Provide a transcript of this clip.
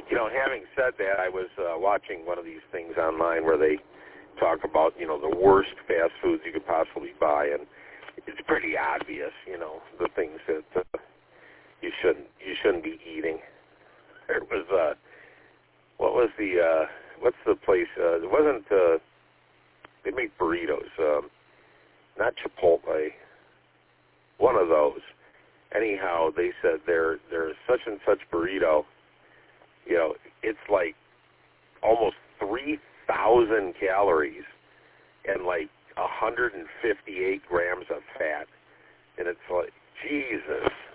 Having said that, I was watching one of these things online where they talk about, the worst fast foods you could possibly buy, and it's pretty obvious, the things that you shouldn't be eating. There was what's the place? It wasn't. They make burritos, not Chipotle. One of those. Anyhow, they said there's such and such burrito. It's like almost 3,000 calories and like 158 grams of fat, and it's like, Jesus.